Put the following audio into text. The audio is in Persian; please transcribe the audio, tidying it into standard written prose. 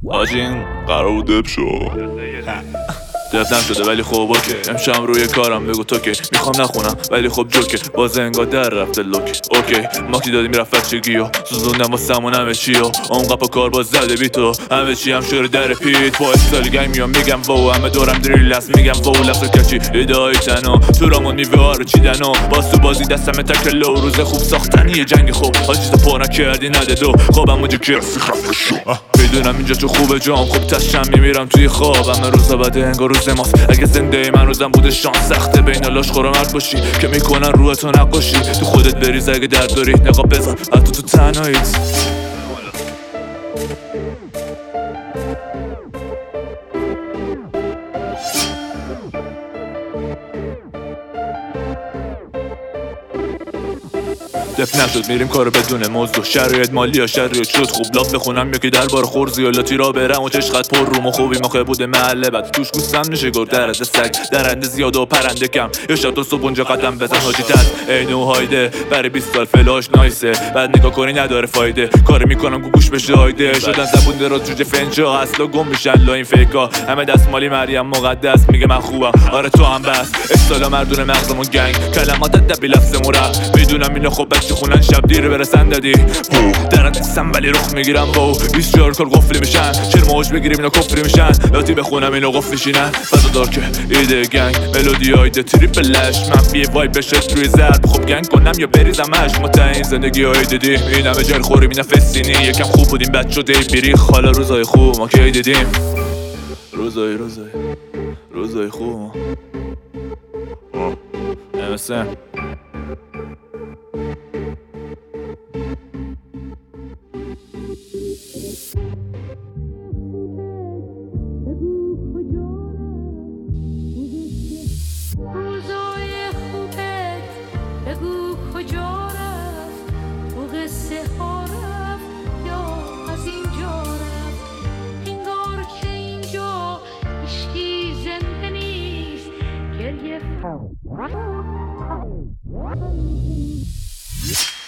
حاجی این قرار بود دب شو دفت نشده ولی خب اوکی امشب روی کارم بگو تو که میخوام نخونم ولی خب جوکه باز انگار در رفته لوک اوکی ماکی دادی میرفت بچگی و سوزوندم واسمون همه چی و اون قپا کار باز زده بی تو همه چی هم شده در پیت با استالی گنگ میام میگم واو همه دورم دریل هست میگم واو لفظ کچی ایدهایی تنها تو رامون میوه ها رو چیدن و باز تو بازی دستم تکل و روز خوب ساختنی یه جنگ خوب حاجیزا پا نکردی نده دو خوابم مجی که میدونم اینجا تو خوبه جام خوب تشم میمیرم توی خواب همه روزا بده انگار روز ماست اگه زنده من روزم بوده شانس سخته بین لاش خورا مرد باشی که میکنن روح تو نقاشی تو خودت بریز اگه درد داری نقاب بزن حتی تو تنهاییت دف نشد میریم کارو بدون موضوع شرایط مالی یا شرایط شد خوب لاف بخونم یا که دربار خورزی یا را برم و چشقت پر روم و خوبی مخه بوده محله بعد توش گوستم میشه گرد درنده سگ درنده زیاد و پرنده کم یا شب تو صبح اونجا قدم بزن حاجی تد اینو هایده برای 20 سال فلاش نایسه بعد نگاه کنی نداره فایده کاری میکنم گوش بشه هایده شدن زبون دراز جوجه فنجا اصلا گم میشن لا این فیکا همه دستمالی مریم مقدس میگه من خوبم آره تو هم بس اصلا مردون مغزمون گنگ کلمات دبی لفظمون رفت میدونم اینو خب بچه خونن شب دیر برسن دادی درن نیستم ولی رخ میگیرم واو 24 کار قفلی میشن چرماش بگیریم اینا کفری میشن لاتی بخونم اینو قفل میشینن فضا دار که ایده گنگ ملودی هایده تریپلش من بیه وای بشه روی ضرب خب گنگ کنم یا بریزمش متعین زندگی های دیدیم این همه جر خوریم این فستینی یکم خوب بودیم بد شده بیریخ حالا روزای خوب ما که دیدیم روزای خوب MSN بگو کجا رفت تو قصه ها رفت یا از اینجا رفت انگار که اینجا هیچکی زنده نیست گریه